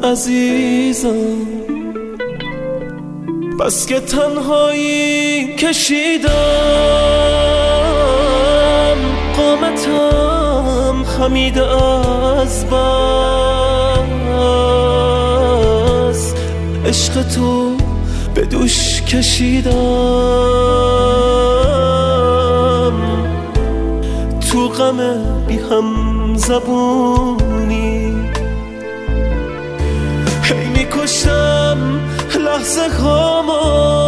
عزیزم، بس که تنهایی کشیدم، قامتم خمیده از بس، عشق تو به دوش کشیدم، تو غم بی هم زبونی هی میکشتم لحظه هاما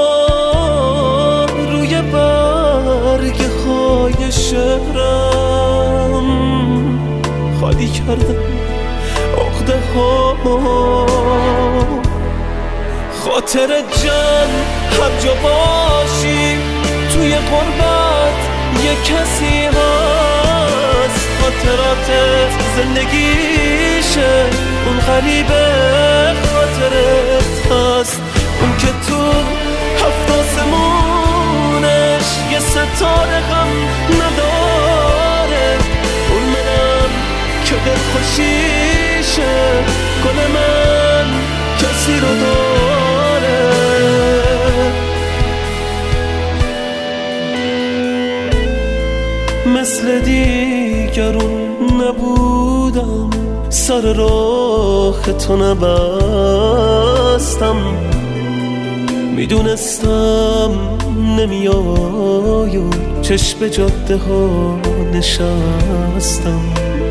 روی برگ های شهرم، خالی کردم عقده هاما، خاطر جمع هر جا باشی توی غربت یه کسی هست، خاطراتت زندگیشه، اون غریبه خاطرت هست، اون که تو هفت آسمونش یه ستاره هم نداره، اون منم که دل خوشیشه، گل من کسی رو داره. مثل دیگرون نبودم، سر راه تو نبستم، میدونستم نمیای و چشم جاده ها نشستم،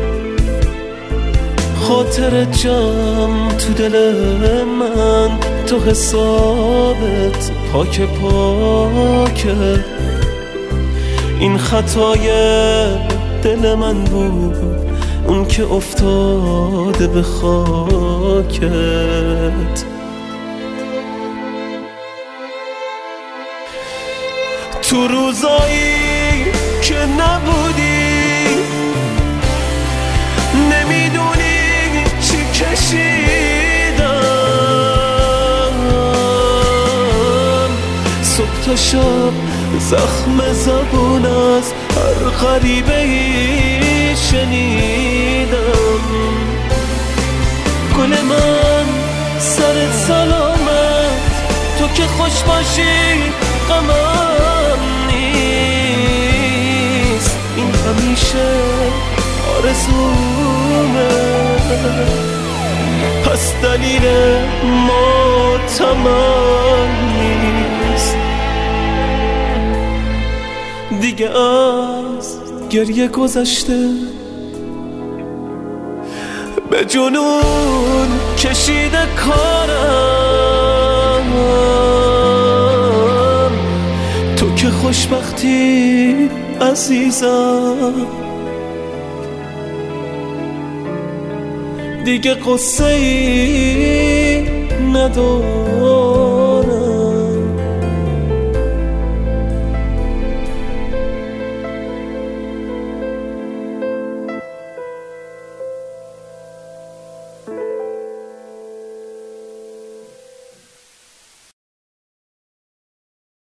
خاطر جمع تو دل من، تو حسابت پاک پاکه، این خطای دل من بود، اون که افتاده به خاکت. تو روزایی که نبودی نمیدونی چی کشیدم، صبح تا شب زخم زبون از هر غریبه ای شنیدم، گل من سرت سلامت، تو که خوش باشی غمم نیست، این همیشه آرزومه، پس دلیل ماتمم نیست، دیگه از گریه گذشته، به جنون کشیده کارم، تو که خوشبختی عزیزم، دیگه قصه ای ندارم.